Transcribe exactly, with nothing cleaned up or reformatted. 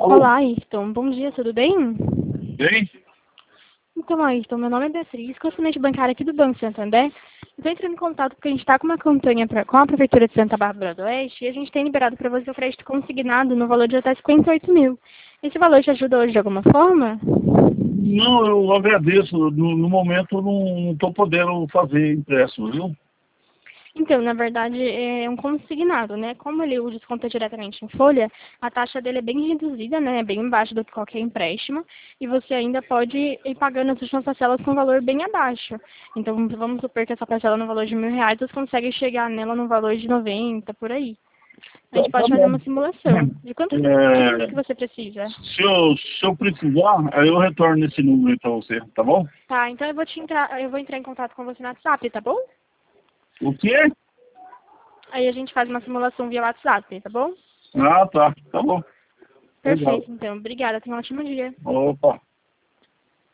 Alô? Olá, Ayrton. Bom dia, tudo bem? Bem? Então, Ayrton, meu nome é Beatriz, correspondente bancária aqui do Banco Santander. Estou entrando em contato porque a gente está com uma campanha pra, com a Prefeitura de Santa Bárbara do Oeste e a gente tem liberado para você o crédito consignado no valor de até cinquenta e oito mil. Esse valor te ajuda hoje de alguma forma? Não, eu agradeço. No, no momento eu não estou podendo fazer empréstimo, viu? Então, na verdade, é um consignado, né? Como ele o desconto é diretamente em folha, a taxa dele é bem reduzida, né? É bem embaixo do que qualquer empréstimo. E você ainda pode ir pagando as últimas parcelas com um valor bem abaixo. Então, vamos supor que essa parcela no valor de mil reais, você consegue chegar nela no valor de noventa, por aí. A Tá, gente tá pode fazer bom. uma simulação. De quanto É, que você precisa? se, eu, se eu precisar, aí eu retorno esse número para você, tá bom? Tá, então eu vou te entrar, eu vou entrar em contato com você no WhatsApp, tá bom? O quê? Aí a gente faz uma simulação via WhatsApp, tá bom? Ah, tá. Tá bom. Legal. Perfeito, então. Obrigada. Tenha um ótimo dia. Opa.